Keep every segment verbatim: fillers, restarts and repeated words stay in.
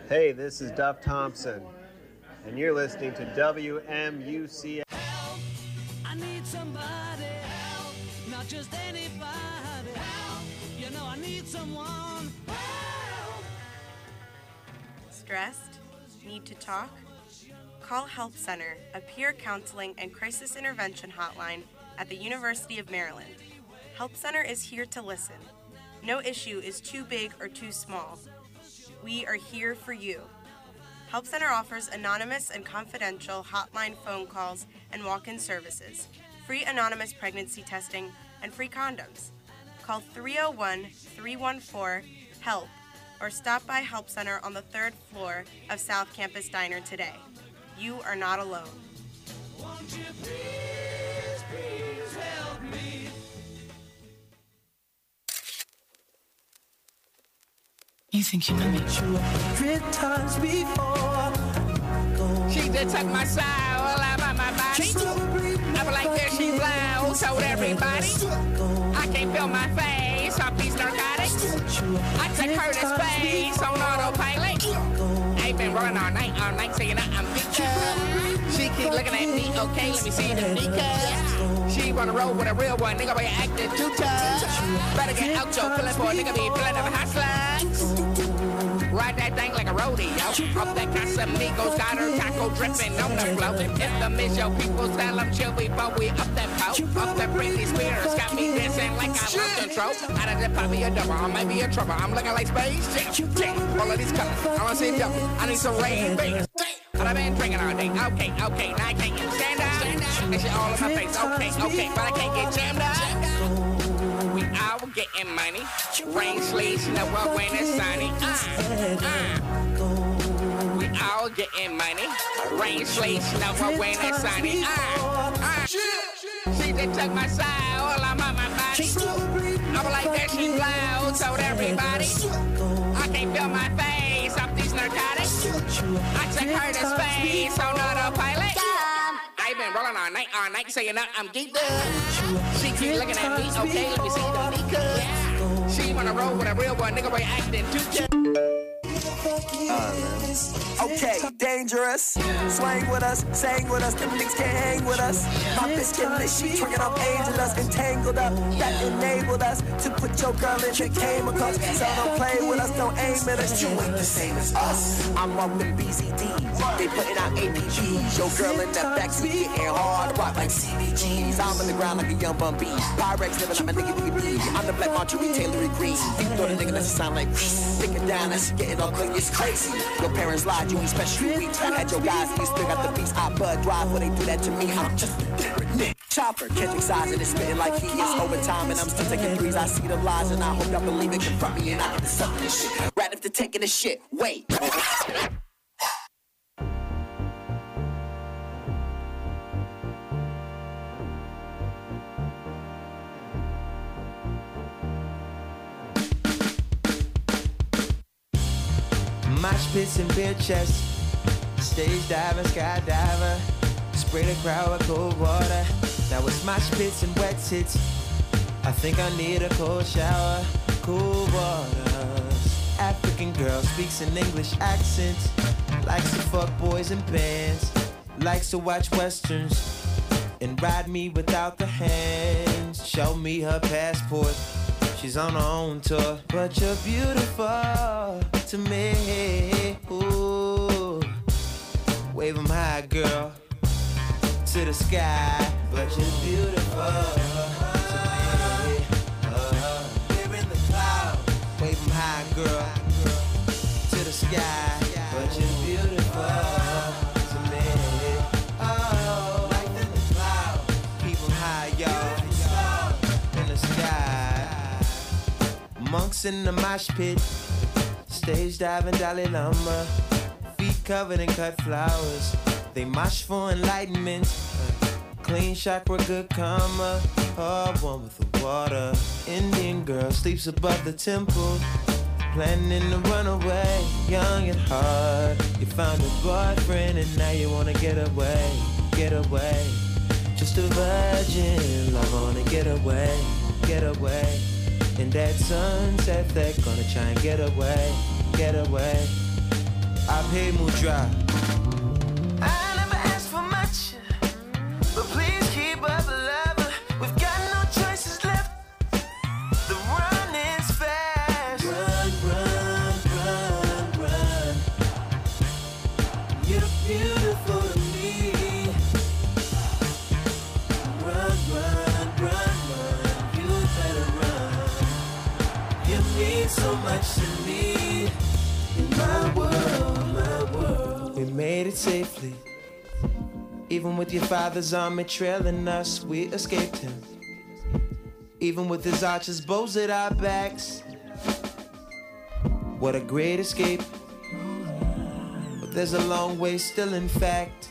Hey, this is Duff Thompson, and you're listening to W M U C. Help! I need somebody. Help! Not just anybody. Help! You know I need someone. Help! Stressed? Need to talk? Call Help Center, a peer counseling and crisis intervention hotline at the University of Maryland. Help Center is here to listen. No issue is too big or too small. We are here for you. Help Center offers anonymous and confidential hotline phone calls and walk-in services, free anonymous pregnancy testing, and free condoms. Call three oh one, three one four, HELP or stop by Help Center on the third floor of South Campus Diner today. You are not alone. Won't you please, please help me? You think you know me? You a hundred times before. She just took my soul out of my body. I was like, there she blows, told everybody. I can't feel my face off these narcotics. I take her to space on autopilot. Ain't been running all night, all night, saying I'm weak. She keep looking at me, okay, let me see the nigga. She wanna roll with a real one, nigga, but you acting too tough. Better get out your feeling for a nigga, be feeling of a hustler. Ride that thing like a rodeo. Off that Casamigos, got her taco dripping on the floor. If the miss your people, tell them chill before we up that pole. Up that Britney Spears, got me dancing like I love control. I done just pop me a double, I might be in trouble. I'm looking like Space Jam. Jam, all of these colors, I wanna see double. I need some rain, baby. But I've been drinking all day. Okay, okay, now I can't get stand up. That shit all in my face. Okay, okay, but I can't get jammed up. We all getting money. Rain, sleet, snow, when it's sunny. Uh, uh. We all getting money. Rain, sleet, snow, when it's sunny. Uh, uh. She just took my soul, I'm on my body. I was like, there she blows, told everybody. I can't feel my face off these narcotics. I took her to space on autopilot. I been rolling all night, all night, saying that I'm geeked up. She keep looking at me, okay, let me see the Mika. She wanna roll with a real one, nigga, boy, acting too tough. Okay, dangerous. Swang with us, sang with us, them niggas can't hang with us. My bitch getting this shit, tricking off angel us, entangled up. That enabled us to put your girl in the chemicals. So don't play with us, don't aim at us. You ain't the same as us. I'm off the B C Ds, they putting out A P Gs. Your girl in that backseat getting hard, rock like C B Gs. I'm on the ground like a young bum bee. Pyrex living, I'm a nigga, nigga, B. I'm the black Marjorie Taylor Green. You know the nigga that sound like thinking down, that's getting all clean, it's crazy. Your parents lied, you ain't special, you weak. I had your guys, you still got the beats. I bud drive when they do that to me. I'm just a different nigga. Chopper, catching size and it's spitting like he is overtime. And I'm still taking threes, I see the lies and I hope y'all believe it. Confront me and I get to suck this shit. Right after taking this shit, wait. Mosh pits and beer chests, stage diving, skydiver, spray the crowd with cold water. Now it's mosh pits and wet tits. I think I need a cold shower, cool water. African girl speaks an English accent, likes to fuck boys in bands, likes to watch westerns and ride me without the hands. Show me her passport. She's on her own tour, but you're beautiful to me. Ooh, wave 'em high, girl, to the sky. But you're beautiful to me. Uh, we're in the clouds. Wave 'em high, girl, to the sky. But you're beautiful to me. Oh, like in the clouds. Keep 'em high, y'all, in the sky. Monks in the mosh pit, stage diving Dalai Lama, feet covered in cut flowers. They mosh for enlightenment, clean chakra, good karma. Oh, one with the water. Indian girl sleeps above the temple, planning to run away, young at heart. You found a boyfriend and now you wanna get away, get away. Just a virgin, love wanna get away, get away. In that sunset, they're gonna try and get away, get away. I pay Mudra. I never asked for much, but please keep up, love. We've got no choices left. The run is fast. Run, run, run, run. You're beautiful to me. Run, run, run, run. You better run. You mean so much to me. In my world, my world. We made it safely. Even with your father's army trailing us, we escaped him. Even with his archers bows at our backs. What a great escape. But there's a long way still, in fact.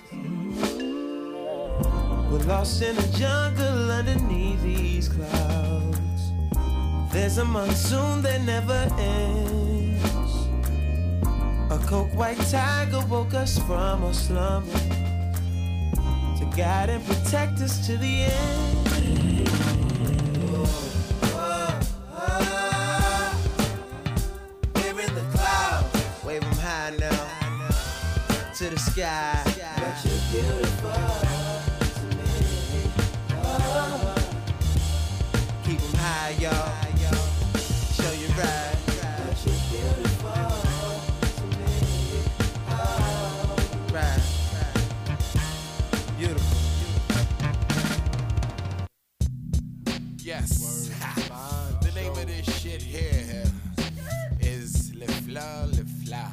We're lost in a jungle underneath these clouds. There's a monsoon that never ends. A coke white tiger woke us from our slumber to guide and protect us to the end. Oh, oh, oh. We're in the clouds. Wave them high now to the sky. But you're beautiful to me. Oh. Keep them high, y'all. Show you right. But you're beautiful. Right, right. Beautiful. Yes. The name of this shit here is Le Fleur, Le Fleur.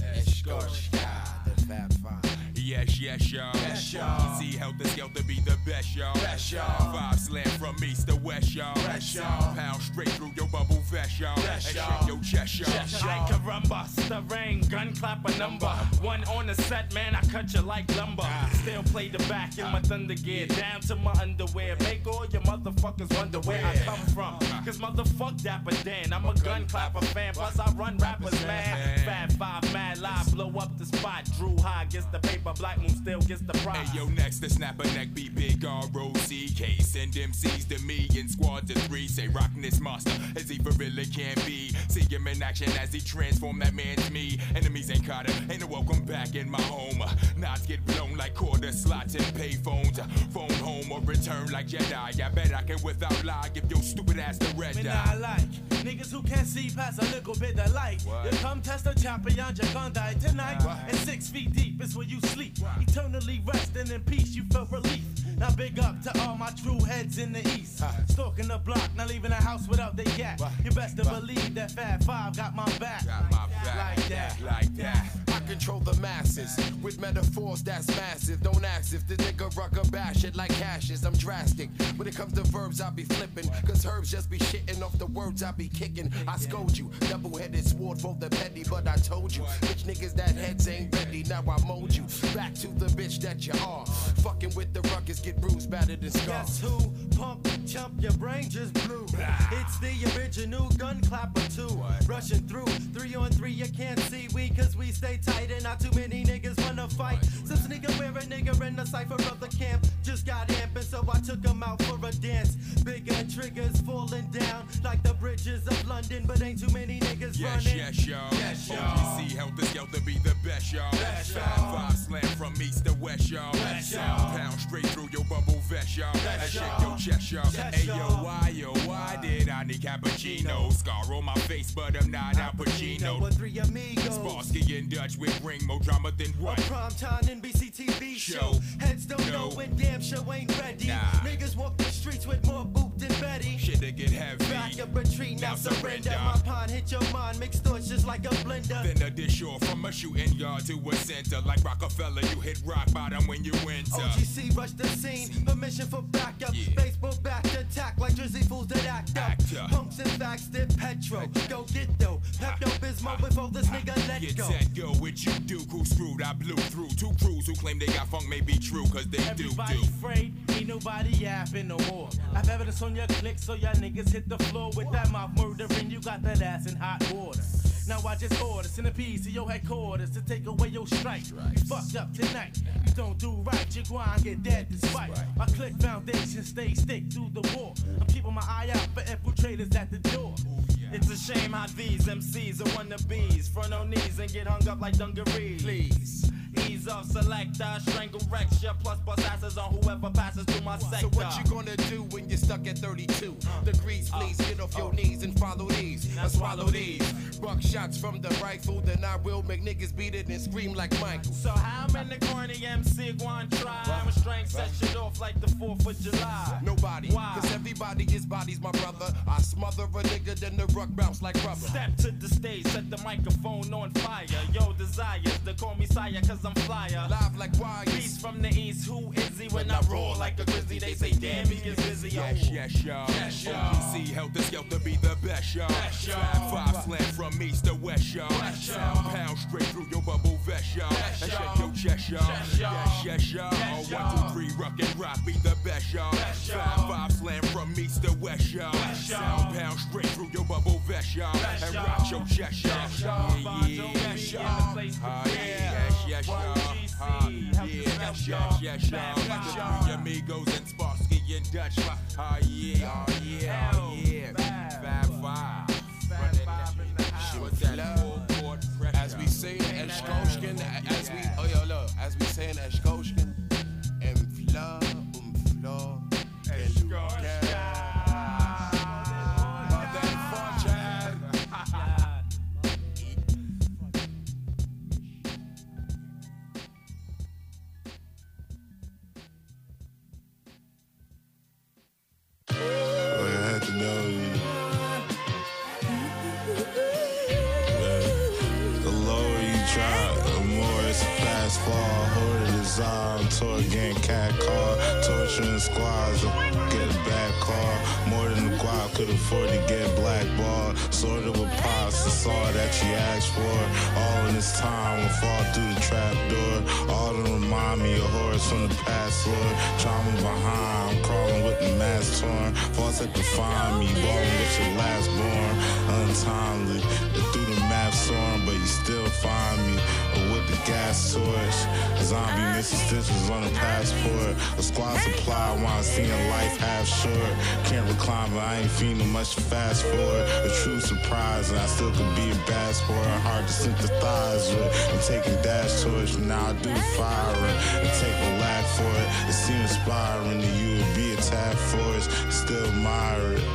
Escorchka, the Fab Five. Yes, yes, y'all. Yes, y'all. See Helter Skelter be the best, y'all. Best, y'all. Five slam from east to west, y'all. Best, y'all. Pound straight through your bubble vest, y'all. Best, and y'all. shake your chest, y'all. Yes, y'all. I caramba, stirring, gun clap a number. One on the set, man, I cut you like lumber. Still play the back in my thunder gear, down to my underwear. Make all your motherfuckers wonder where I come from. Cause motherfuck Dapper Dan, I'm a gun clapper fan. Plus I run rappers, man. Fat Five, mad live, blow up the spot. Drew High gets the paper, Black Moon still gets the prize. Hey, yo, next to snap a neck, be big R O C K. Send M Cs to me in squad to three. Say, rockin' this monster as he for really can be. See him in action as he transform that man to me. Enemies ain't caught him, ain't no welcome back in my home. Knots get blown like quarter slots and pay phones. Phone home or return like Jedi. I bet I can without lie give your stupid ass the red Me dye. not like niggas who can't see past a little bit of light. What? You come test a champion, you're gonna die tonight. What? And six feet deep is where you sleep. Eternally resting in peace, you feel relief. Now big up to all my true heads in the east. Stalking the block, not leaving the house without the yak. What? You best to believe that Fat Five got my back. Got my back. Like that. Like that. I control the masses with metaphors that's massive. Don't ask if the nigga rucker bash it like hashes. I'm drastic. When it comes to verbs, I be flipping. Cause herbs just be shitting off the words I be kicking. I scold you. Double headed sword for the petty, but I told you. Bitch niggas that heads ain't ready. Now I mold you. Back to the bitch that you are. Fucking with the ruckus, get bruised, battered, and scarred. Guess who? Pump, chump, your brain just blew. It's the original gun clapper too. Rushing through, three on three, you can't see we, cause we stay tight and not too many niggas wanna fight. Some nigga wear a nigga in the cypher of the camp. Just got amping, so I took him out for a dance. Bigger triggers falling down like the bridges of London, but ain't too many niggas Yes, running. yes, y'all. Yes, y'all. O G C Helter Skelter be the best, y'all. Best, y'all. Five slam from east to west, y'all. Best, y'all. Pound straight through your bubble vest, y'all. Best, And shake y'all. your chest, y'all. Yes, Hey, yo, y'all. why, yo, why did I need cappuccino? Scar on my face, but I'm not Al Pacino. With three amigos. Sparsky in Dutch with ring more drama than A what? prime time N B C T V show. Show. Heads don't No. know when damn show ain't ready. Nah. Niggas walk the streets with more boot than Betty. Shit to get heavy. Back up retreat, now Now surrender. surrender. My pond hit your mind, mixed thoughts just like a blender. Then a dish or from a shooting yard to a center. Like Rockefeller, you hit rock bottom when you enter. O G C rush the scene, permission for backup. Yeah. Baseball back attack like Drizzy fools that act up. Actor. Punks and facts did Petro. Go get though. Pepto Bismol before this nigga let Get go. set, go with you, Duke, who screwed. I blew through two crews who claim they got funk may be true, cause they Everybody do, do. afraid, ain't nobody yapping no more. I've evidence on your click, so y'all niggas hit the floor with that mouth murdering. You got that ass in hot water. Now I just order centipedes to your headquarters to take away your strike. You fucked up tonight. You don't do right. You go and get dead despite. My click foundation stay stick through the war. I'm keeping my eye out for infiltrators at the door. It's a shame how these M Cs are wannabes. Front on knees and get hung up like dungarees. Please. Ease off selector, strangle recture, plus bust asses on whoever passes through my sector. So what you gonna do when you're stuck at thirty-two uh, degrees? Please uh, get off uh, your knees and follow these. And swallow these. Buck shots from the rifle, then I will make niggas beat it and scream like Michael. So how many corny M C going try? My strength set shit off like the fourth of July. Nobody. Why? Cause everybody is bodies, my brother. I smother a nigga, then the ruck bounce like rubber. Step to the stage, set the microphone on fire. Yo, desires to call me sire, cause I'm flyer. Live like wires. Beast from the east, who is he? When, when I roar like a grizzly, they say, damn, he is busy. Yes, yes, y'all. Yes, y'all. O P C helter skelter be the best, y'all. Five, five slam from east to west, y'all. Sound pound straight through your bubble vest, y'all. And shake your chest, y'all. Yes, yes, y'all. One, two, three, rock and rock be the best, y'all. Five, five slam from east to west, y'all. Sound pound straight through your bubble vest, y'all. And rock your chest, y'all. Yeah, yeah, yes, y'all. Yes, yes, y'all. Uh, yeah, yes, yes, yes, y'all. The three amigos and Sparsky and Dutch. Ah, uh, yeah, oh, yeah, oh, yeah. Five, five. As we say in Eschkoshkin, as we, oh yo, look, as we say in Eschkoshkin, em fla, um fla, Eschkoshkin. Tour again, cat car, torturing squads, get a bad car. More than the guap, could afford to get blackballed. Sort of a pops, that's all that you asked for. All in this time will fall through the trap door. All to remind me of horrors from the past, Lord. Trauma behind, I'm crawling with the mask torn. False had to find me, balling with your last born. Untimely, through the map storm, but you still find me. Or with the gas torch, zombie missing stitches on a passport. A squad supply while I'm seeing life half short. Can't recline, but I ain't feeling much to fast forward. A true surprise, and I still could be a bad sport. Hard to sympathize with. I'm taking dash torch, but now I do the firing and take a lack for it. It seems inspiring that you would be a tag force, still admire it.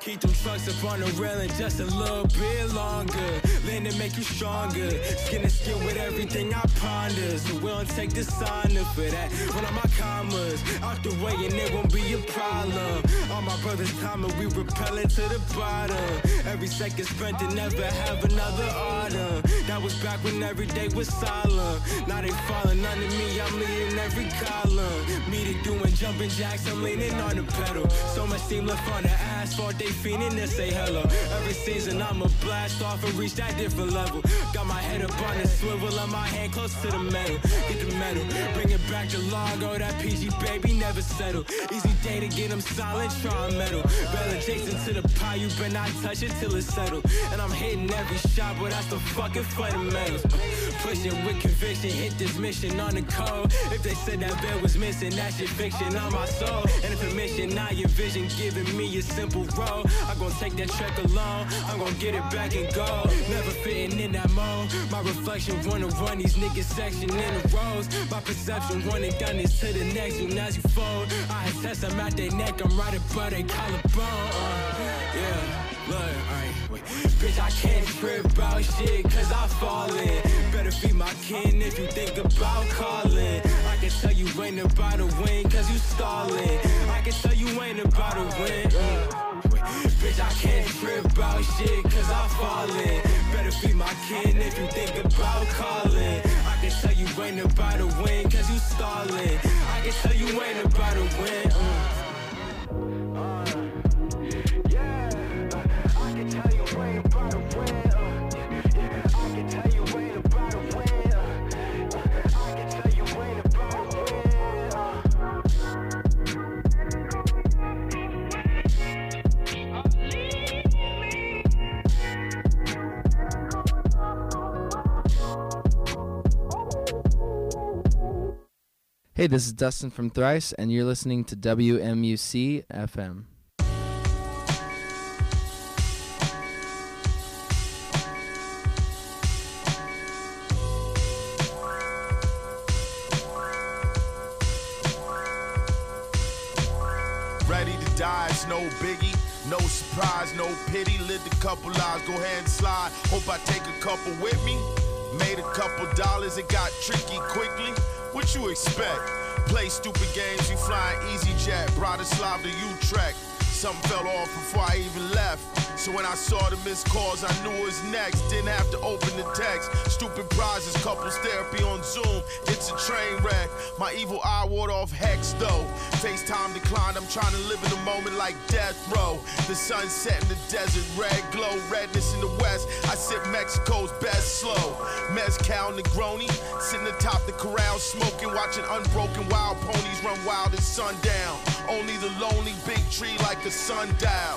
Keep them trucks up on the railing just a little bit longer. Lean to make you stronger. Skin to skin with everything I ponder. So we don't take dishonor for that. One of my commas out the way and it won't be a problem. All my brothers coming, we repelling to the bottom. Every second spent to never have another autumn. That was back when every day was solemn. Now they falling under me, I'm leading every column. Me to doing jumping jacks, I'm leaning on the pedal. So much steam left on the asphalt, they fiending to say hello. Every season I'ma blast off and reach that different level. Got my head up on the swivel and my hand close to the metal. Get the metal, bring it back to Largo, that P G baby never settle. Easy day to get them silent, try metal. Bell adjacent to the pie, you better not touch it till it's settled. And I'm hitting every shot, but that's the fucking fundamentals. Pushing with conviction, hit this mission on the code. If they said that bed was missing, that shit fiction on my soul. And if a mission, now your vision giving me a simple road. I'm gonna take that trek alone, I'm gonna get it back and go. Never fitting in that mode. My reflection wanna run these niggas section in the rows. My perception wanna done this to the next one as you fold. I test, I'm at their neck, I'm right above they collarbone. Uh, yeah, look, alright, wait. Bitch, I can't trip about shit cause I fall in. Better feed my kin if you think about calling. I can tell you ain't about to win cause you stalling. I can tell you ain't about to win. Uh, wait. Bitch, I can't trip about shit cause I fall in. Better feed my kin if you think about calling. I can tell you ain't about to win cause you stalling. I can tell you ain't about to win. Uh. Hey, this is Dustin from Thrice, and you're listening to W M U C F M. Ready to die, it's no biggie. No surprise, no pity. Lived a couple lives, go ahead and slide. Hope I take a couple with me. Made a couple dollars, it got tricky quickly. What you expect? Play stupid games, you flying EasyJet, Bratislava to Utrecht. Something fell off before I even left. So when I saw the missed calls, I knew it was next. Didn't have to open the text. Stupid prizes, couples therapy on Zoom. It's a train wreck. My evil eye ward off hex though. FaceTime declined, I'm trying to live in the moment like death row. The sun set in the desert, red glow, redness in the west. I sip Mexico's best slow. Mezcal Negroni, sitting atop the corral, smoking, watching unbroken wild ponies run wild at sundown. Only the lonely big tree like a sundial.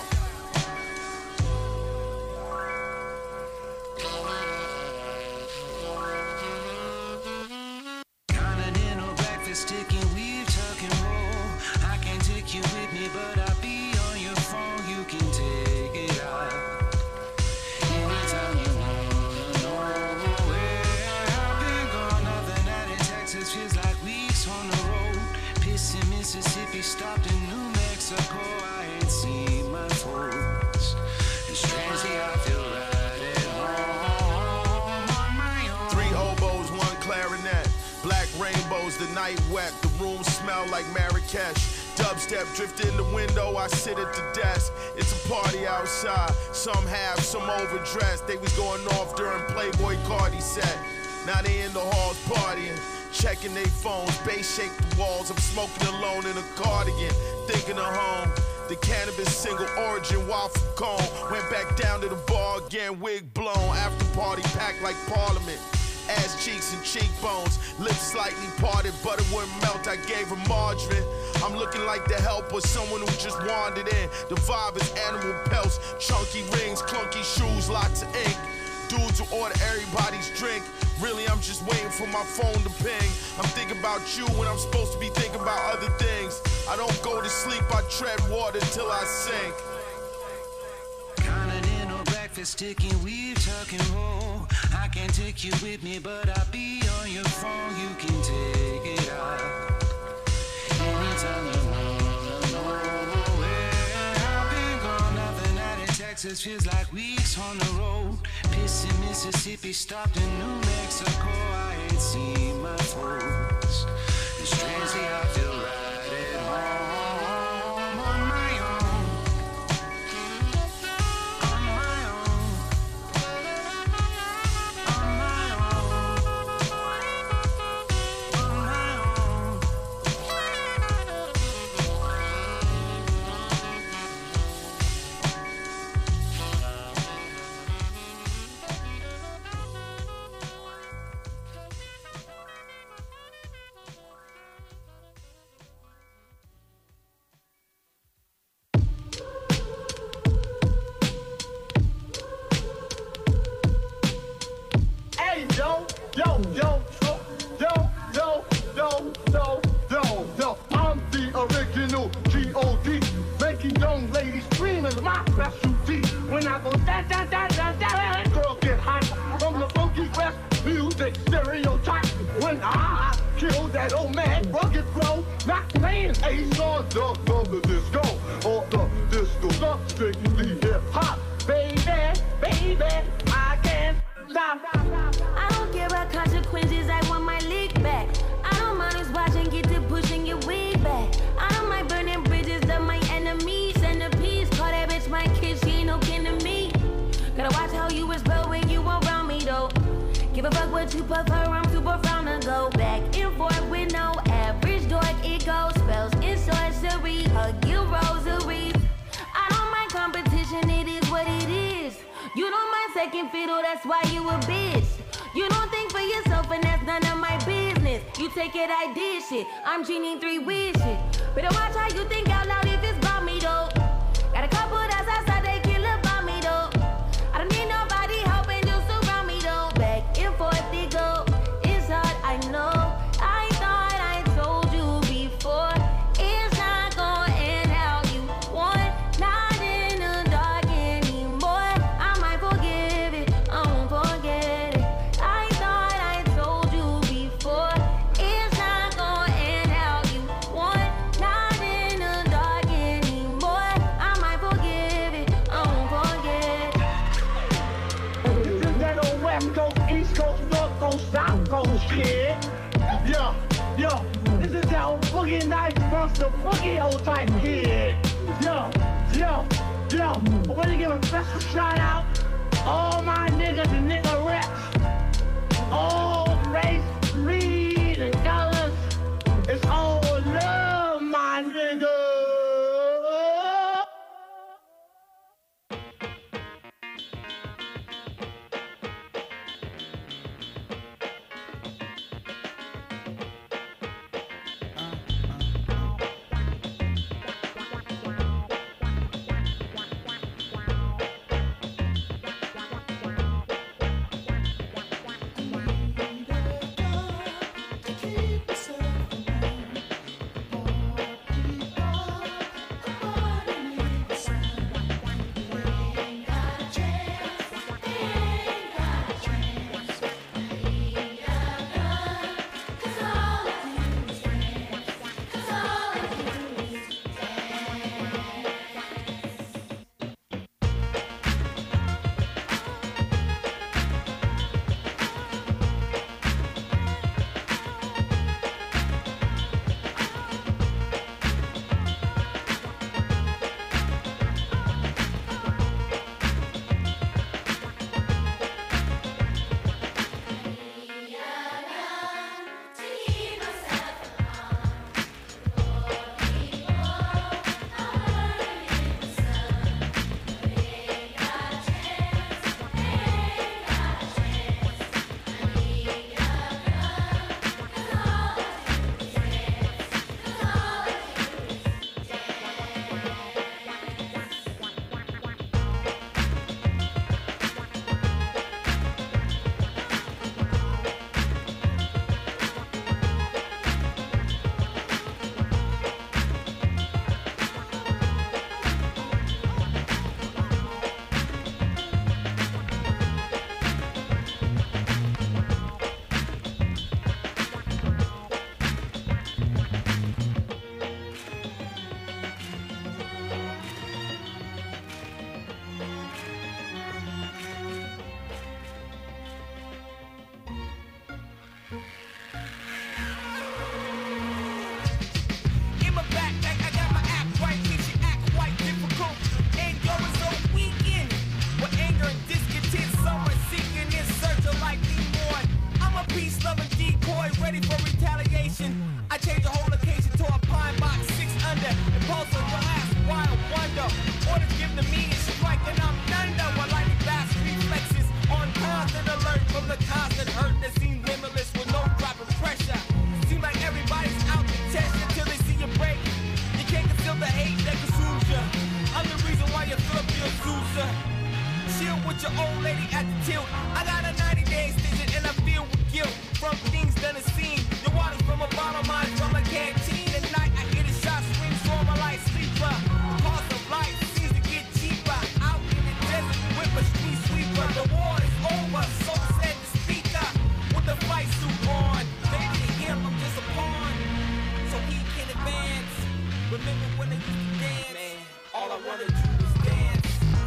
Continental breakfast, chicken, weave, tuck and roll. I can take you with me, but I'll be on your phone. You can take it out anytime you wanna know where I've been gone. Nothing out in Texas feels like weeks on the road. Pissing Mississippi, stopped in New Mexico. I ain't seen my folks. And strangely, I feel right at home on my own. Three oboes, one clarinet. Black rainbows, the night wet. The room smell like Marrakesh. Dubstep drift in the window, I sit at the desk. It's a party outside. Some have, some overdressed. They was going off during Playboy Cardi set. Now they in the halls partying. Checking their phones, bass shake the walls. I'm smoking alone in a cardigan, thinking of home. The cannabis single origin, waffle cone. Went back down to the bar again, wig blown. After party packed like Parliament. Ass cheeks and cheekbones, lips slightly parted, butter wouldn't melt. I gave her margarine. I'm looking like the help or someone who just wandered in. The vibe is animal pelts, chunky rings, clunky shoes, lots of ink. Dudes who order everybody's drink. Really, I'm just waiting for my phone to ping. I'm thinking about you when I'm supposed to be thinking about other things. I don't go to sleep, I tread water till I sink. Continental breakfast, chicken, weave, tuck and roll. I can take you with me, but I'll be on your phone. You can take it out anytime you wanna know where I've been gone. Nothing Texas feels like weeks on the road. Pissing Mississippi, stopped in New Mexico. I ain't seen my folks. It's strangely I feel right at home on my own. On my own. On my own. On my own. Hey, yo, yo, yo, yo, yo, yo, yo, yo, yo, yo. I'm the original G O D. Making young ladies scream is my specialty. When I go da da da da da, girls get hot from the funky west music stereotype. When I kill that old man, rugged flow, not playing Ace on the from the disco or the disco, the strictly hip hop, baby, baby, I can't stop. I don't care about consequences, I want my league back. I don't mind us watching, get to pushing your wig back. I don't mind burning bridges, love my enemies. Send a piece, call that bitch my kid, she ain't no kin to me. Gotta watch how you whisper when you around me though. Give a fuck what you prefer, I'm super frown to go back and forth with no average dork. It goes spells in sorcery, hug your rosaries. I don't mind competition, it is what it is. You don't mind second fiddle, that's why you a bitch. You don't think for yourself and that's none of my business. You take it, I did shit, I'm genie three wishes. Better watch how you think out loud if it's about me though. Got a couple that's outside, they kill about me though. I don't need nobody helping, just around me though. Back and forth they go, it's hard, I know. I thought I told you before, it's not gonna end how you want. Not in the dark anymore. I might forgive it, I won't forget it. I thought I told you before, it's not gonna end how you want. Not in the dark anymore. I might forgive it, I won't forget it. This is that old West Coast, East Coast, North Coast, South Coast shit. Yo, yo, this is that old boogie night monster boogie old type kid. Yo, yo, yo, I want to give a special shout out all my niggas and niggerettes, all race, creed, and colors. It's all love, my nigga. hate that consumes ya. I'm the reason why you feel up your loser. Chill with your old lady at the tilt. I got a ninety day extension and I feel with guilt from things done and seen. Your water's from a bottle, mine from a canteen. At night I hear the shots swing, so I'm a light sleeper. The cost of life seems to get cheaper. Out in the desert with a street sweeper. The war is over, so said the speaker with the fight suit on. Maybe to him I'm just a pawn, so he can advance. Remember when they used to dance? Man, all I wanna do is dance.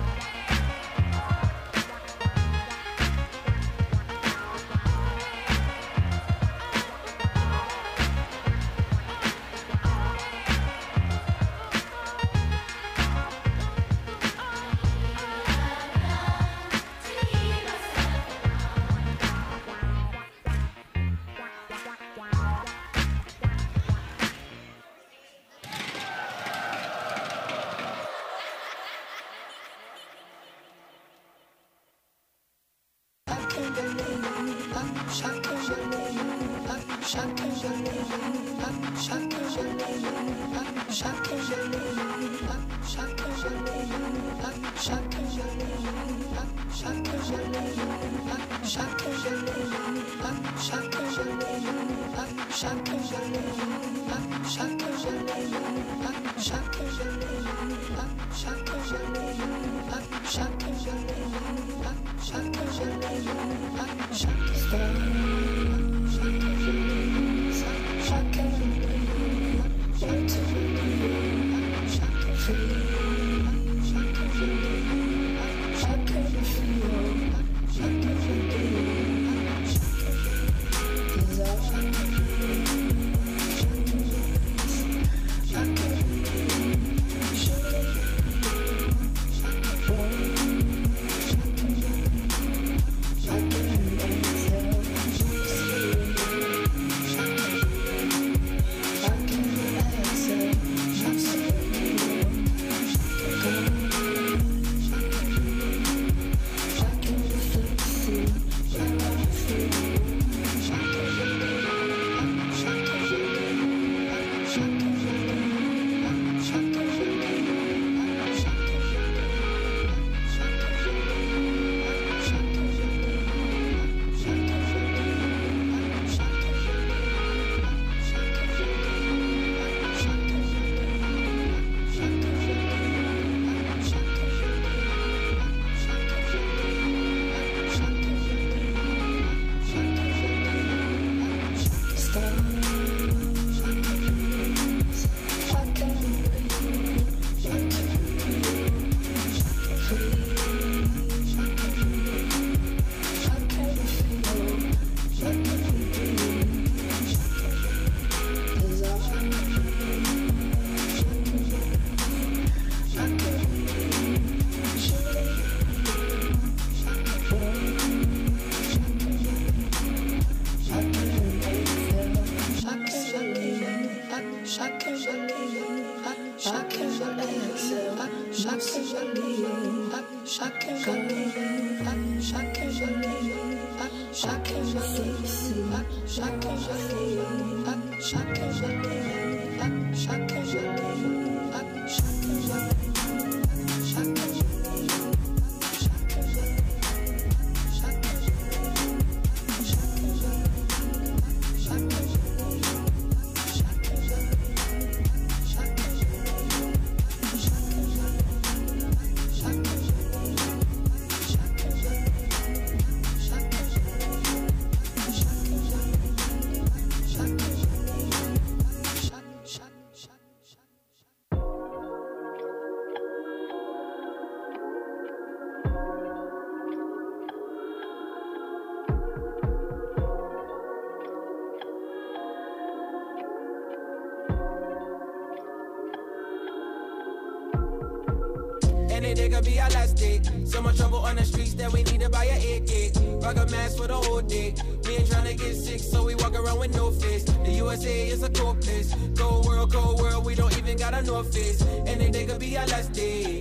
Any day could be our last day. So much trouble on the streets that we need to buy a A K. Rock a mask for the whole day. We ain't tryna get sick, so we walk around with no face. The U S A is a cold place. Cold world, cold world, we don't even got a no face. Any day could be our last day. Drink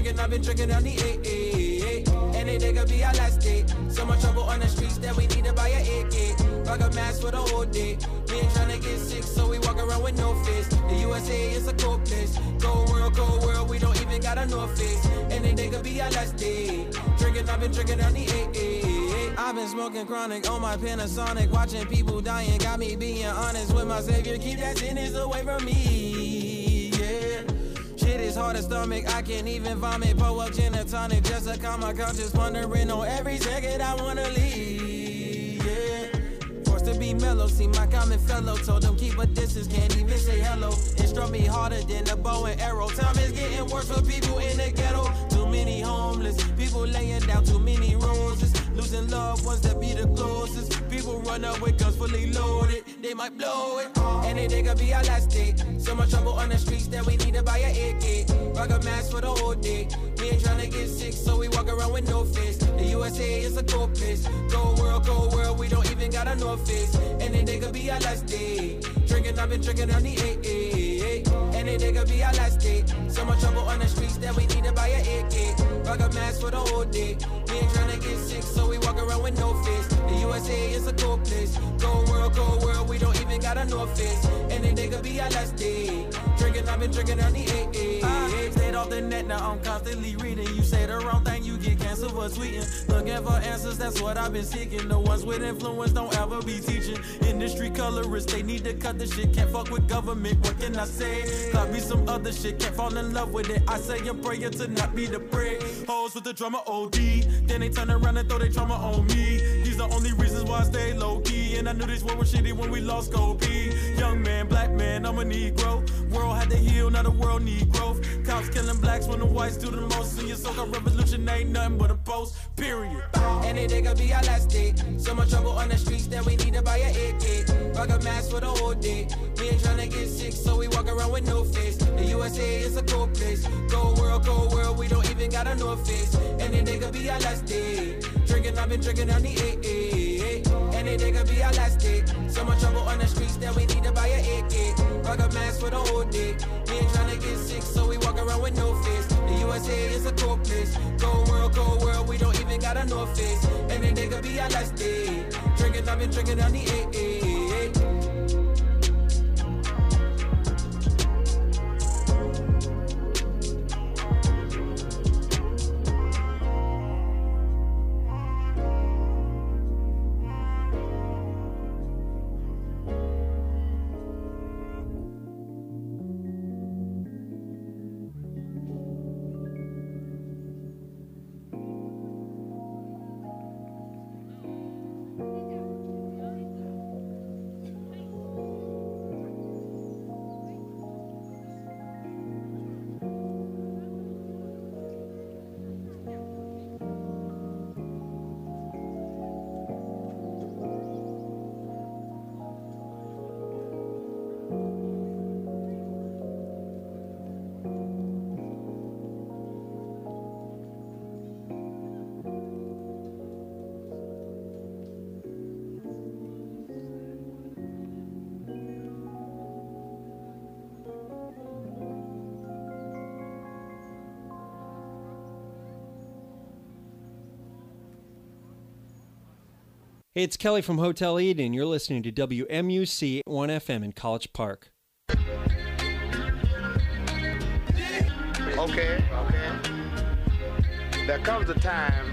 Drinking, I've been drinking on the eight, eight, eight. Any day could be our last day. So much trouble on the streets that we need to buy a A K. Rock a mask for the whole day. We ain't tryna get sick, so we walk around with no face. The U S A is a cold place. Cold world, cold world, we don't even got a North Face. Any day could be our last day. Drinking, I've been drinking on the eight, eight, eight. I've been smoking chronic on my Panasonic. Watching people dying, got me being honest with my savior. Keep that sickness away from me, yeah. Shit is hard to stomach, I can't even vomit. Pour up gin and tonic just to calm my conscience. Pondering on every second I wanna leave, yeah. Forced to be mellow, see my common fellow. Told them keep a distance, can't even say hello. It struck me harder than a bow and arrow. Time is getting worse for people in the ghetto. Too many homeless, people laying down too many roses. Losing loved ones that be the closest. People run up with guns fully loaded, they might blow it. Any day could be our last day. So much trouble on the streets that we need to buy a A K. Rock a mask for the whole day. We ain't tryna get sick, so we walk around with no face. The U S A is a cold place. Cold world, cold world, we don't even got a North Face. Any day could be our last day. Drinking, I've been drinking on the eight, eight, eight. Any day could be our last day. So much trouble on the streets that we need to buy a A K. Rock a mask for the whole day. We ain't tryna get sick, so we walk around with no face. The U S A is a cold place. Cold world, cold world, we don't even got a North Face. Any day could be our last day. Drinking, I've been drinking on the eight, eight, eight. Stayed off the net, now I'm constantly reading. You say the wrong thing, you get canceled for tweeting. Looking for answers, that's what I've been seeking. The ones with influence don't ever be teaching. Industry colorists, they need to cut the shit. Can't fuck with government, what can I say? Clock me some other shit, can't fall in love with it. I say a prayer to not be the prey. Hoes with the drummer O D, then they turn around and throw their trauma on me. These are only reasons why I stay low key. And I knew this world was shitty when we lost Kobe. Young man, black man, I'm a Negro. World had to heal, now the world need growth. Cops killing blacks when the whites do the most. So your so-called revolution ain't nothing but a post, period. Any day could be our last day. So much trouble on the streets that we need to buy a A K. Rock a mask for the whole day. We ain't tryna get sick, so we walk around with no face. The U S A is a cold place. Cold world, cold world, we don't even got a North Face. Any day could be our last day. Drinking, I've been drinking on the eight, eight, eight. Any day could be our last day. So much trouble on the streets that we need to buy a A K. Rock a mask for the whole day. We ain't tryna get sick, so we walk around with no face. The U S A is a cold place. Cold world, cold world, we don't even got a North Face. Any day could be our last day. Drinking, I've been drinking on the eight, eight, eight. Hey, it's Kelly from Hotel Eden. You're listening to W M U C one F M in College Park. Okay, okay. There comes a time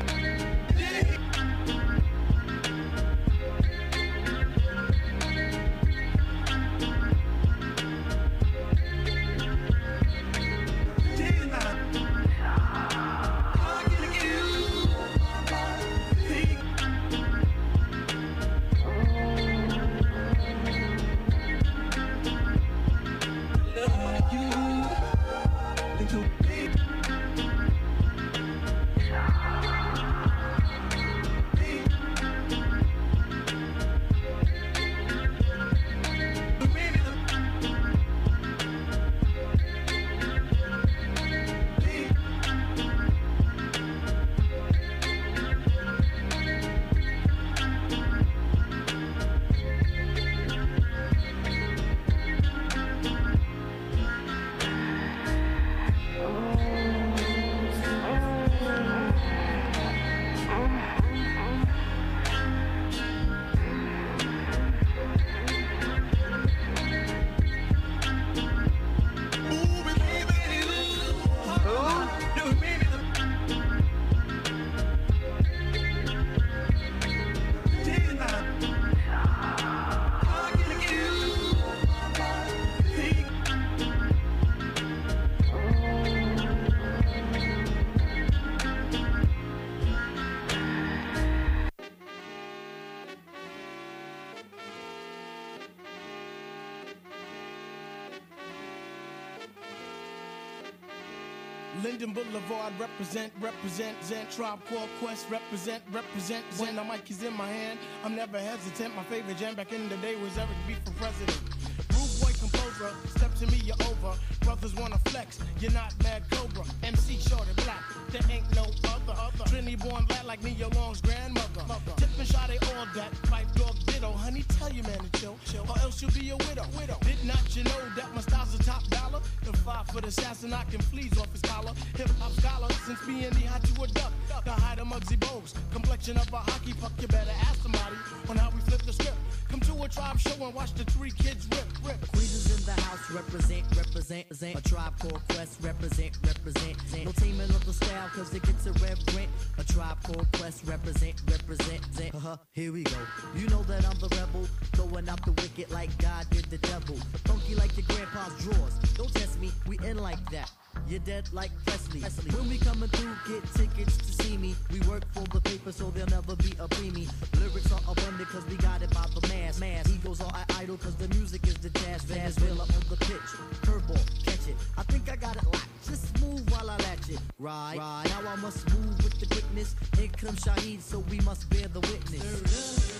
Linden Boulevard, represent, represent, Zen, Tribe Called Quest, represent, represent, Zen. The mic is in my hand, I'm never hesitant. My favorite jam back in the day was Eric B for president. Rude boy composer, step to me, you're over. Brothers wanna flex, you're not Mad Cobra. M C short and black, there ain't no other. other. Trinity born black like me, your Long's grandmother. Mother. Tip and shot, they all that, pipe dog ditto. Honey, tell your man to chill, chill, or else you'll be a widow. widow. Did not you know that my style's a top dollar? The five-foot assassin knocking fleas off his collar. Hip-hop scholar, since B and D had you a duck. The hide of Muggsy Bogues, complexion of a hockey puck. You better ask somebody on how we flip the script. Come to a tribe show and watch the three kids rip, rip. Queens is in the house, represent, represent, represent. A Tribe Called Quest, represent, represent. No teaming of the style, cause it gets irreverent. A Tribe Called Quest, represent, represent. Uh-huh, here we go. You know that I'm the rebel, throwing out the wicked like God did the devil. Funky like your grandpa's drawers. Don't test me, we in like that. You're dead like Presley. Presley. When we coming through, get tickets to see me. We work for the paper, so there'll never be a preemie. Lyrics are abundant, cause we got it by the mass. mass. Egos are idle, cause the music is the task. Venezuela on the pitch. Curveball, catch it. I think I got it locked. Just move while I latch it. Right, right. Now I must move with the quickness. Here comes Shaheed, so we must bear the witness.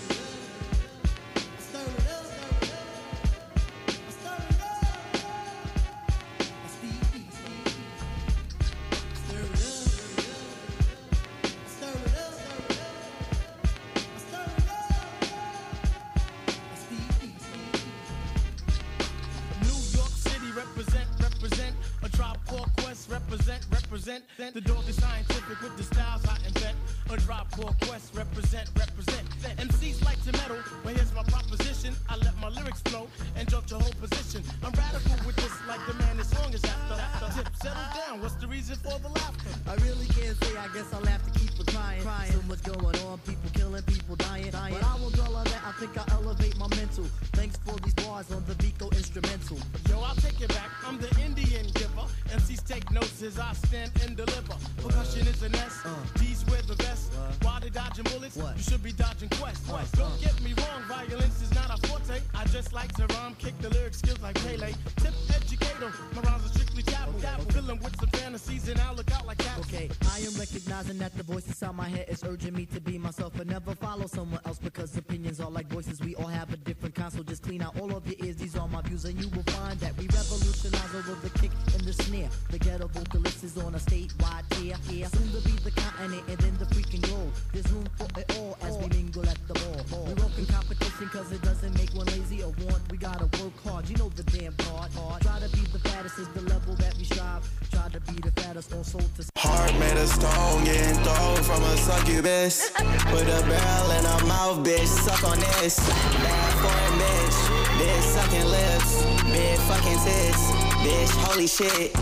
Represent, represent, the dog is scientific with the styles I invent. A Tribe Called Quest, represent, represent. M Cs like to meddle, but here's my proposition. I let my lyrics flow and jump your whole position. I'm radical with this, like the man this song is after. Tip, settle down, what's the reason for the laughter? I really can't say, I guess I'll have to keep it crying. crying. So much going on, people killing, people dying. dying. But I won't dwell on that, I think I'll elevate my mental. Thanks for these bars on the Vico instrumental. Yo, I'll take it back, I'm the Indian giver. M Cs take notes as I stand and deliver. Percussion is an S, uh. D's wear the vest. What? While they dodging bullets, what? You should be dodging quests. What? Don't get me wrong, violence is not a forte. I just like to rhyme, kick the lyric skills like Pele. Tip educator, my rhymes are strictly taboo. Okay, okay. Filling with some fantasies and I'll look out like that. Okay, I am recognizing that the voice inside my head is urging me to be myself and never follow someone else because opinions are like voices. We all have a different kind, so just clean out all of your ears. These are my views and you will find that we revolutionize over the kick and the snare. The ghetto vocalist is on a statewide tear. Yeah, soon to be the continent and then the freaking globe. There's room for it all as we mingle at the ball. We welcome competition cause it doesn't make one lazy or want. We gotta work hard, you know the damn part. Hard. Try to be the fattest is the level that we strive. Try to be the fattest on soul to Heart made of stone, getting thrown from a succubus. Put a barrel in her mouth, bitch, suck on this. Bad foreign bitch, bitch sucking lips. Big fucking tits, bitch, holy shit.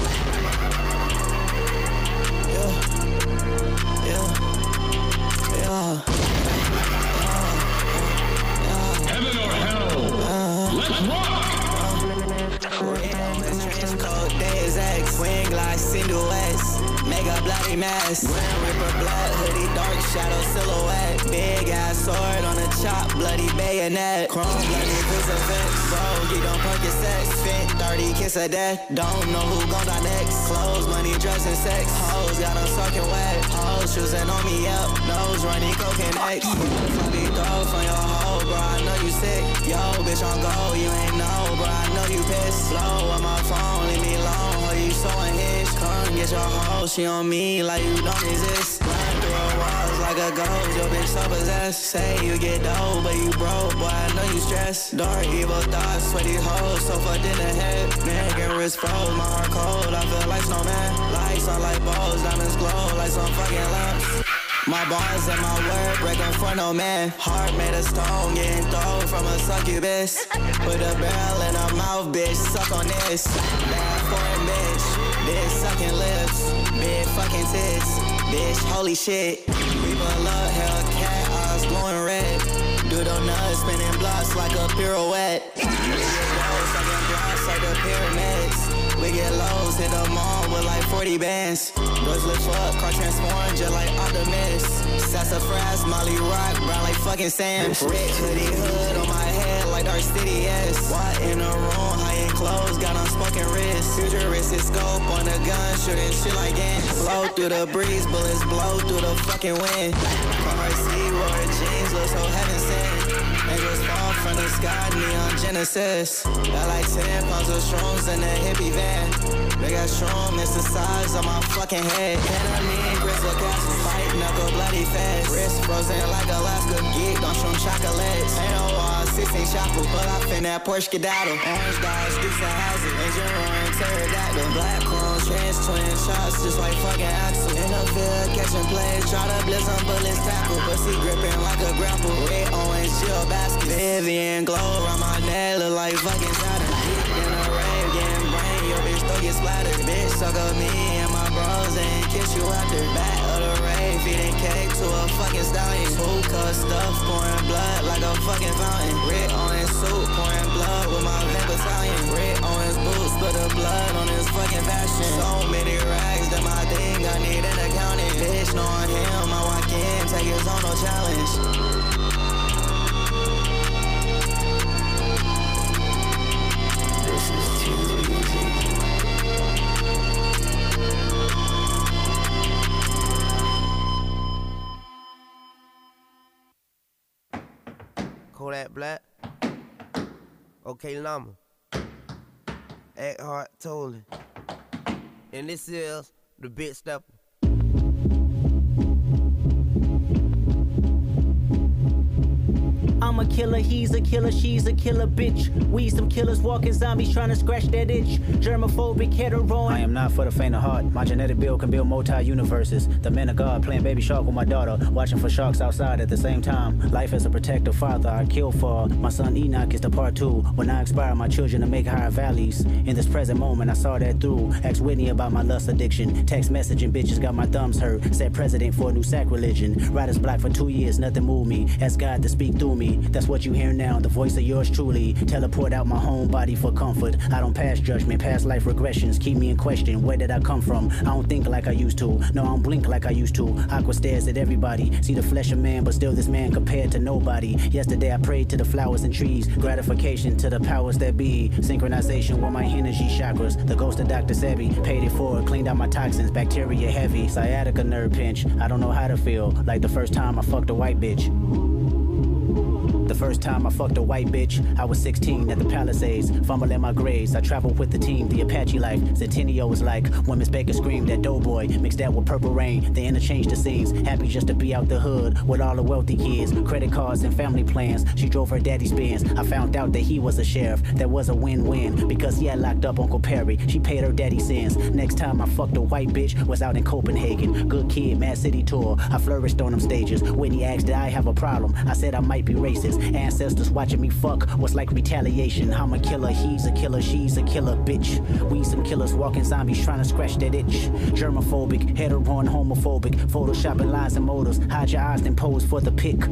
Yeah, yeah, yeah. Heaven or hell, uh, let's rock! Trench coat, days X, swing like silhouettes, make a bloody mess. Grim Reaper blood, hoodie, dark shadow silhouette. Big ass sword on a chop, bloody bayonet. Chrome bloody crucifix, bro, you don't perk your sex. Fit thirty, kiss of death, don't know who gon' die next. Clothes, money, drugs, and sex. Hoes got them soaking wet. Hoes choosing on me up, nose running cocaine X. Funny throw from your hoe, bro, I know you sick. Yo, bitch on go, you ain't know, bro, I know you pissed. Slow on my phone, leave me alone, oh, you so unhinged. Come get your hoe, she on me like you don't exist. Run through her walls like a ghost, your bitch so possessed. Say you get dough, but you broke, boy, I know you stressed. Dark, evil thoughts, sweaty hoes, so fucked in the head. Nigga, wrist froze, my heart cold, I feel like snowman. Lights on like bows, diamonds glow like some fucking lamps. My bars and my word breaking for no man. Heart made of stone, getting thrown from a succubus. Put a barrel in her mouth, bitch, suck on this. Bad foreign bitch, bitch sucking lips. Big fucking tits, bitch, holy shit. We pull up, Hellcat, eyes glowing red. Doodle nuts, spinning blocks like a pirouette. Sucking blocks like the pyramids. We get lows, hit the mall with like forty bands. Doors lift up, car transform just like Optimus. Sassafras, Molly Rock, brown like fucking Sam. Red hoodie hood on my head like Dark City, yes. Why in the room, high-end clothes, got on smoking wrist. Futuristic scope on the gun, shooting shit like ants. Blow through the breeze, bullets blow through the fucking wind. Mercy, roar jeans, look so heaven sent. Angels fall from the sky, neon Genesis. Got like ten pounds of shrooms in the hippie van. They got shroom, it's the size of my fucking head. Enemy, crystal castles, fight, knuckle, bloody fast. Wrist frozen like Alaska, geeked on shroom chocolates. Ain't no wall, sixteen chopper, pull off in that Porsche skedaddle. Orange Dodge, Dukes of Hazzard, engine roaring, pterodactyl. Black chrome, trans twin shots, just like fucking Axel. In the field, catching plays, try to blitz on bullets, tackle. Pussy gripping like a grapple. Red Owens, Jill Basket. Vivian glow around my neck, look like fucking Saturn. Deep in a rave, getting brain, your bitch still get splattered. Bitch, suck up me and my bros and kiss you after. Back of the rave, feeding cake to a fucking stallion. Full cut stuff, pouring blood like a fucking fountain. Red Owens suit, pouring blood with my Van battalion. Red Owens boots, put the blood on his fucking fashion. So many rags that my thing, I need an accountant. Bitch, knowing him, I walk in, take his own no challenge. Kodak Black, OK Llama, Eckhart Tolle, and this is the Big Stepper. I'm a killer, he's a killer, she's a killer bitch. We some killers walking zombies trying to scratch that itch. Germophobic, hetero. I am not for the faint of heart. My genetic build can build multi-universes. The man of God playing baby shark with my daughter, watching for sharks outside at the same time. Life as a protective father, I kill for. My son Enoch is the part two. When I inspire my children to make higher valleys. In this present moment, I saw that through. Asked Whitney about my lust addiction. Text messaging bitches got my thumbs hurt. Said president for a new sacrilegion. Writer's block for two years, nothing moved me. Asked God to speak through me. That's what you hear now, the voice of yours truly. Teleport out my home body for comfort. I don't pass judgment, past life regressions. Keep me in question, where did I come from? I don't think like I used to. No, I don't blink like I used to. Aqua stares at everybody. See the flesh of man, but still this man compared to nobody. Yesterday I prayed to the flowers and trees. Gratification to the powers that be. Synchronization with my energy chakras. The ghost of Doctor Sebi. Paid it forward, cleaned out my toxins. Bacteria heavy. Sciatica nerve pinch. I don't know how to feel. Like the first time I fucked a white bitch. The first time I fucked a white bitch, I was sixteen at the Palisades, fumbling my grades. I traveled with the team, the Apache life. Centennial was like when Miss Baker screamed at Doughboy, mixed that with Purple Rain. They interchanged the scenes, happy just to be out the hood with all the wealthy kids, credit cards and family plans. She drove her daddy's Benz. I found out that he was a sheriff. That was a win-win because he had locked up Uncle Perry. She paid her daddy's sins. Next time I fucked a white bitch was out in Copenhagen. Good kid, Mad City tour. I flourished on them stages. Whitney asked did I have a problem. I said I might be racist. Ancestors watching me fuck was like retaliation. I'm a killer, he's a killer, she's a killer bitch. We some killers walking zombies trying to scratch that itch. Germophobic, hetero and homophobic. Photoshopping lies and motives. Hide your eyes then pose for the pic.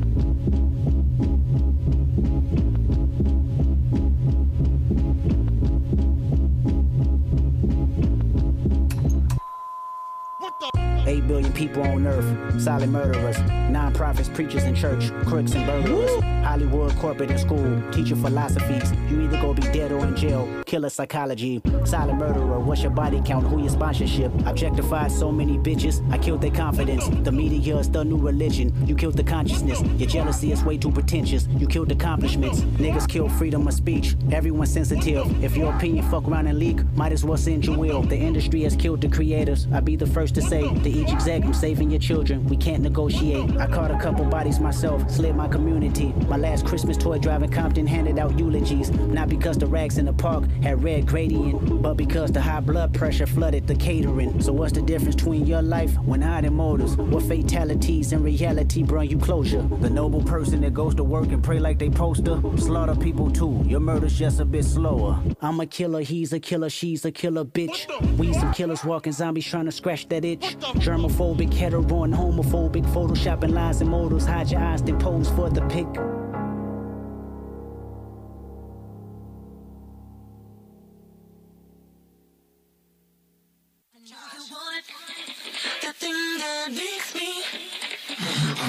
Eight billion people on earth, silent murderers, non-profits, preachers in church, crooks and burglars, Hollywood, corporate and school, teaching philosophies. You either go be dead or in jail, killer psychology, silent murderer, what's your body count, who your sponsorship? Objectified so many bitches, I killed their confidence. The media is the new religion, you killed the consciousness. Your jealousy is way too pretentious, you killed accomplishments. Niggas kill freedom of speech, everyone's sensitive. If your opinion fuck around and leak, might as well send your will. The industry has killed the creators, I'd be the first to say. To each exec, I'm saving your children, we can't negotiate. I caught a couple bodies myself, slid my community. My last Christmas toy drive in Compton handed out eulogies. Not because the rags in the park had red gradient, but because the high blood pressure flooded the catering. So what's the difference between your life when hiding motives? What fatalities in reality bring you closure? The noble person that goes to work and pray like they poster, slaughter people too, your murder's just a bit slower. I'm a killer, he's a killer, she's a killer bitch. We some killers walking zombies trying to scratch that itch. Germophobic, hetero and homophobic, photoshopping lies and motives. Hide your eyes then pose for the pic.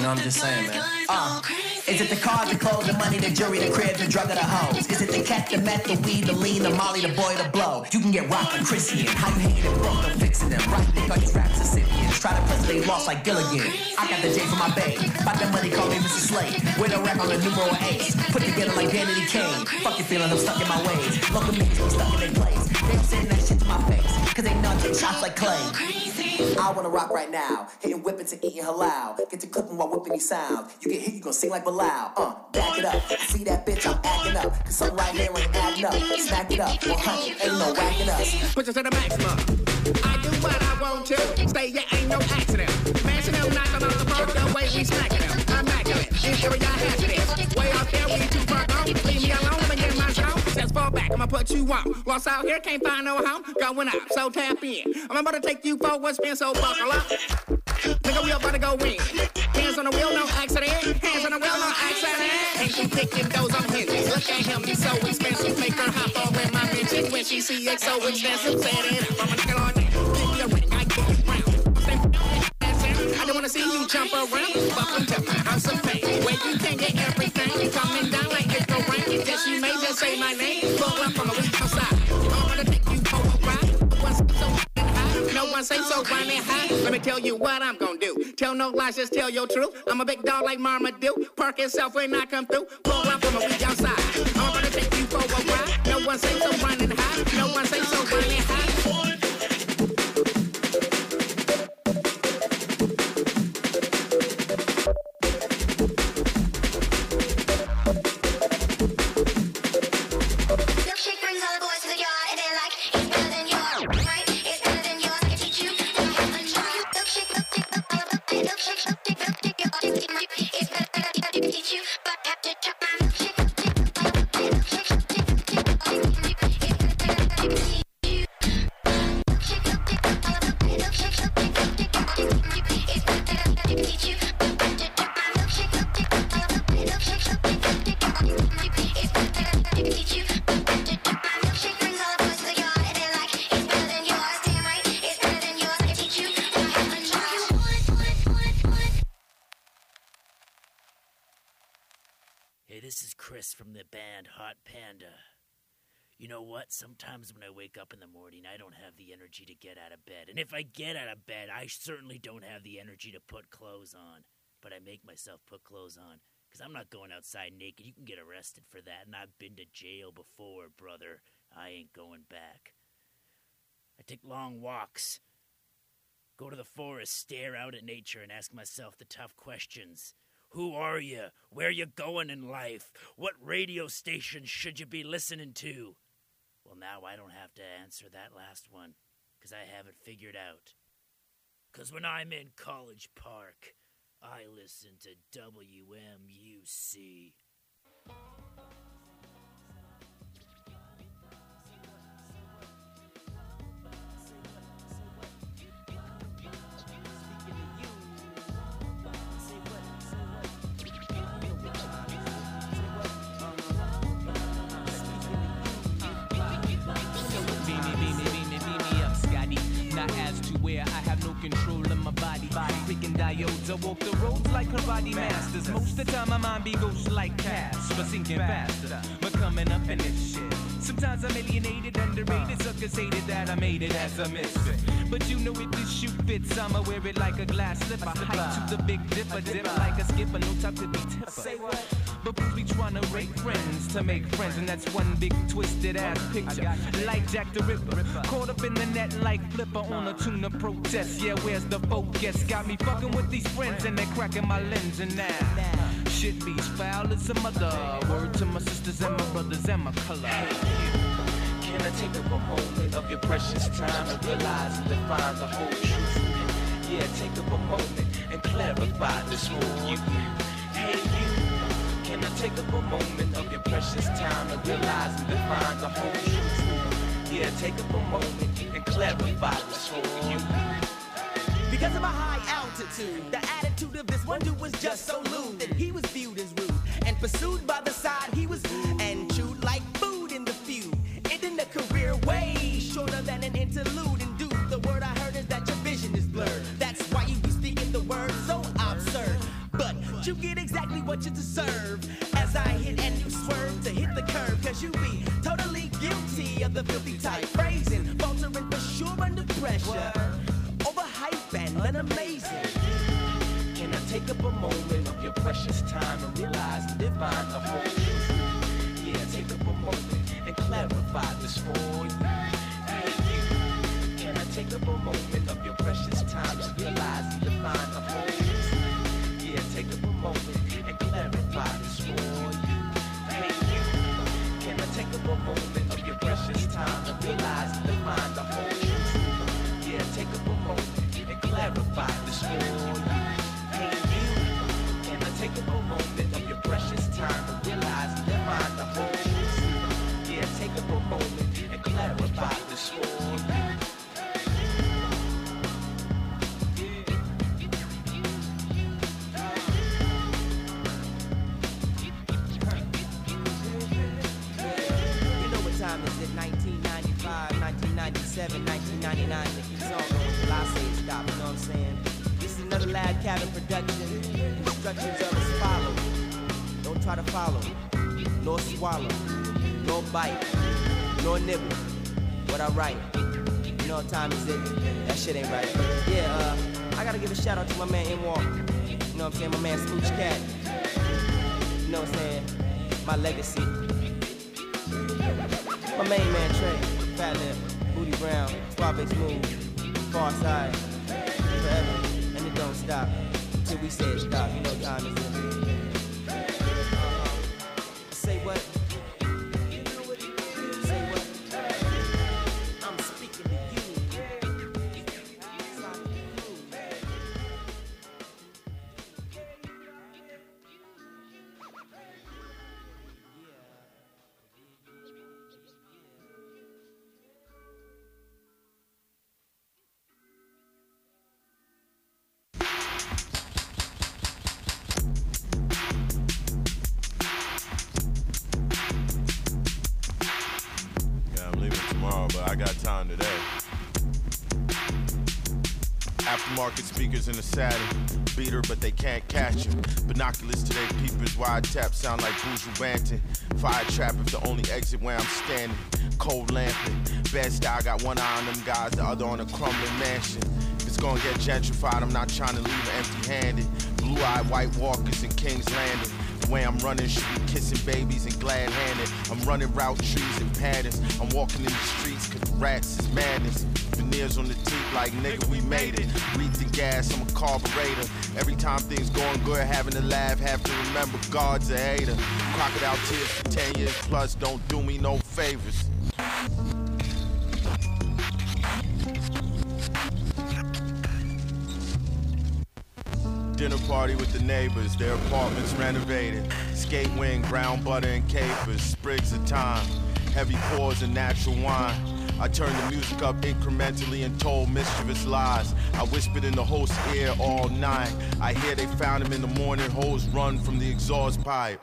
know, I'm just saying, man. Uh, is it the cars, the clothes, the money, the jewelry, the crib, the drug, or the hoes? Is it the cat, the meth, the weed, the lean, the molly, the boy, the blow? You can get rocked like Christian. How you hating them broke, I'm fixing them. Right, they got these raps Mississippians. Try to press they lost like Gilligan. I got the J for my babe. About that money, call me Mister Slade. With a rap on the numeral eight. Put together like Danity Kane. Fuck your feeling, I'm stuck in my ways. Local niggas be stuck in their place. They don't saying that shit to my face. Cause they know I take shots like Clay. I wanna rock right now. Hitting whippets and eating halal. Get to clipping while whipping these sounds. You get hit, you gon' sing like Bilal. Uh, back it up. See that bitch, I'm acting up. Cause something right here ain't adding up. Smack it up. one hundred, ain't no whacking us. Push us to the maximum. I do what I want to. Stay, yeah, ain't no accident. Mashing them, knocking off the bird, the way we smacking them. Immaculate. Inferior hazardous. Way out there, we too far gone. Leave me alone, let me get my zone. Just fall back, I'ma put you on. Lost out here, can't find no home. Going out, so tap in. I'm about to take you for what's been, so buckle up. Nigga, we about to go in. Hands on the wheel, no accident. Hands on the wheel, no accident. Ain't you picking those on hinges? Look at him, he's so expensive. Make her hop over in my mentions. When she see it so expensive, set it up. I'm a nigga on there. Give me a ring, I get it round. I don't wanna see you jump around. Buckle to my house of pain. Where you can't get everything. Coming down like it's the rain. Yes, you may just say my name. Pull up from a week outside. I'm gonna take you for a ride. One say so high. No one say so running high. Let me tell you what I'm gonna do. Tell no lies, just tell your truth. I'm a big dog like Marmaduke. Park yourself when I come through. Pull up from a week outside. I'm gonna take you for a ride. No one say so running high. No one say so running high. From the band Hot Panda. You know what? Sometimes when I wake up in the morning, I don't have the energy to get out of bed. And if I get out of bed, I certainly don't have the energy to put clothes on. But I make myself put clothes on, because I'm not going outside naked. You can get arrested for that, and I've been to jail before, brother. I ain't going back. I take long walks, go to the forest, stare out at nature, and ask myself the tough questions. Who are you? Where you going in life? What radio station should you be listening to? Well, now I don't have to answer that last one, because I have it figured out. Because when I'm in College Park, I listen to W M U C. Control of my body, freaking diodes. I walk the roads like karate masters. Most of the time my mind be ghost like cats, but sinking faster, but coming up in this shit. Sometimes I'm alienated, underrated, suckers hated that I made it as a misfit. But you know if this shoe fits, I'ma wear it like a glass slipper. Hike to the big dipper, dip like a skipper, no time to be tipper. Say what? But we tryna rate friends to make friends, and that's one big twisted ass picture. Like Jack the Ripper, caught up in the net like Flipper on a tuna protest. Yeah, where's the focus? Got me fucking with these friends and they're cracking my lens, and now shit be as foul as a mother. Word to my sisters and my brothers and my color. Can I take up a moment of your precious time and realize and define the whole truth? Yeah, take up a moment and clarify this whole you. Hey you. Can I take up a moment of your precious time and realize and define the whole truth? Yeah, take up a moment and clarify this whole you. Because of my high altitude, the attitude of this one dude was just so lewd that he was viewed as rude and pursued by the side he was and chewed like food in the feud. Ending a career way shorter than an interlude. And dude, the word I heard is that your vision is blurred. That's why you be speaking the word so absurd. But what you deserve. As I hit and you swerve to hit the curve, cause you be totally guilty of the filthy type. Phrasing, faltering for sure under pressure. Overhype and unamazing. Can I take up a moment of your precious time and realize the divine, the whole truth? Yeah, take up a moment and clarify this for you. Hey, you. Can I take up a moment of your precious time to realize the divine, the whole truth? Yeah, take up a moment and clarify this for you. Hey, you. Can I take up a moment of your precious time to realize the divine, the whole truth? Yeah, take up a moment and clarify this for you. Take up a moment of your precious time to realize and divine the whole truth. Yeah, take up a moment and clarify this for you. You know what time is it? nineteen ninety-five, nineteen ninety-seven, nineteen ninety-nine. It keeps on going till I say stop, you know what I'm saying? This is another Lab Cabin production. Instructions are as follow. Don't try to follow, nor swallow, nor bite, nor nibble. What I write, you know what time is it? That shit ain't right. Yeah, uh, I gotta give a shout out to my man M Walk. You know what I'm saying? My man Smooch Cat. You know what I'm saying? My legacy. My main man Trey, Fat Lip, Booty Brown, Suave Smooth, Far Side, forever, and it don't stop. Till we say stop, you know what time is it? Uh-huh. Say what? Say what? I'm speaking to you. I got time today. Aftermarket speakers in the saddle, beater, but they can't catch him. Binoculars to their peepers, wide tap sound like Boujou Banton. Fire trap if the only exit where I'm standing. Cold lamping, bad style, got one eye on them guys, the other on a crumbling mansion. If it's gonna get gentrified, I'm not trying to leave it empty-handed. Blue-eyed white walkers in King's Landing. The way I'm running should be kissing babies and glad-handed. I'm running route trees and patterns. I'm walking in the streets cause rats is madness. Veneers on the teeth like nigga, we made it. Breathing gas, I'm a carburetor. Every time things going good, having to laugh, have to remember God's a hater. Crocodile tears for ten years plus, don't do me no favors. Dinner party with the neighbors, their apartments renovated. Skate wing, brown butter and capers, sprigs of thyme, heavy pours and natural wine. I turned the music up incrementally and told mischievous lies. I whispered in the host's ear all night. I hear they found him in the morning, hose run from the exhaust pipe.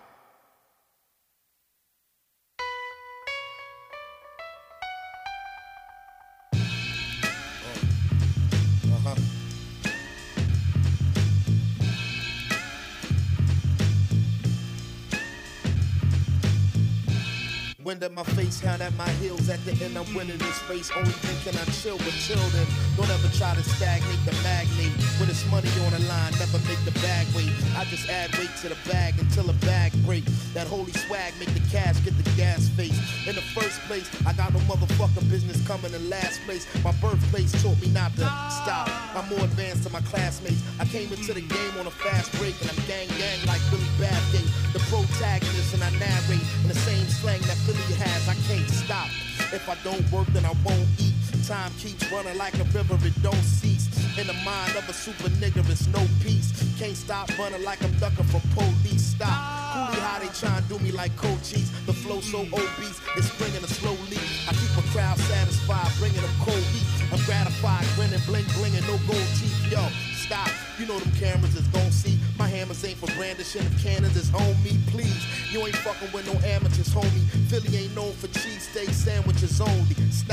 Wind at my face, hand at my heels. At the end, I'm winning this race. Only thinking I chill with children. Don't ever try to stagnate the magnate. When it's money on the line, never make the bag wait. I just add weight to the bag until a bag break. That holy swag make the cash get the gas face. In the first place, I got no motherfucking business coming in last place. My birthplace taught me not to stop. I'm more advanced than my classmates. I came into the game on a fast break, and I'm gang gang like Billy Bathgate, the protagonist, and I narrate in the same slang that Philly has. I can't stop. If I don't work, then I won't eat. Time keeps running like a river, it don't cease. In the mind of a super nigga, it's no peace. Can't stop running like I'm ducking from police. Stop. Coolie how they tryna do me like Cochise. The flow so obese, it's bringing a slow leak. I keep a crowd satisfied, bringing them cold heat. I'm gratified, grinning, bling, blinging, no gold teeth. Yo, stop. You know them cameras is gon' see. My hammers ain't for brandishing. If cannons is on me, please. You ain't fucking with no amateurs, homie. Philly ain't known for cheese steak sandwiches only. Stop.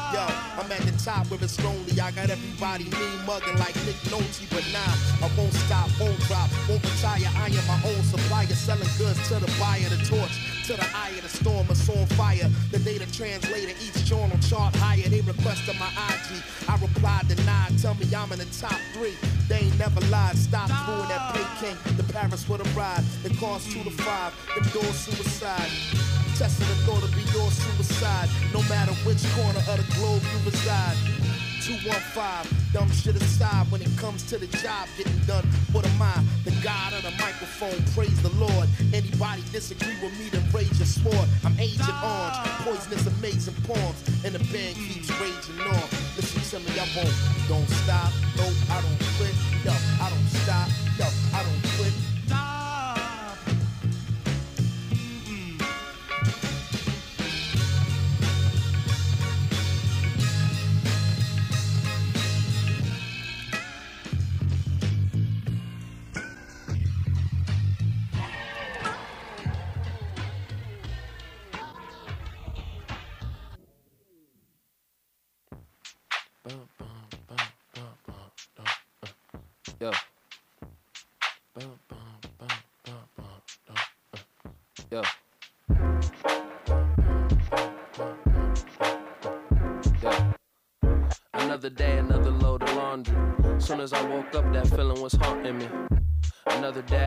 Yo, I'm at the top where it's lonely. I got everybody mean mugging like Nick Nolte, but nah, I won't stop, won't drop, won't retire. I am my own supplier, selling goods to the buyer. The torch to the eye of the storm, it's on fire. The data translator, each journal chart higher. They requested my I G, I replied denied. Tell me I'm in the top three. They ain't never lied. Stop doing that Peking to Paris with a ride. It costs two to five. Them doors suicide. Testing the thought to be your suicide. No matter which corner of the globe you reside. two one five, dumb shit aside. When it comes to the job getting done, what am I? The god of the microphone, praise the Lord. Anybody disagree with me, then raise your sword. I'm Agent Orange, poisonous, amazing poems. And the band keeps raging on. Listen to me, I won't, don't stop. No, I don't quit. Yo, I don't stop. Yo, I don't quit. Yo. Yo. Yo. Another day, another load of laundry. Soon as I woke up, that feeling was haunting me. Another day,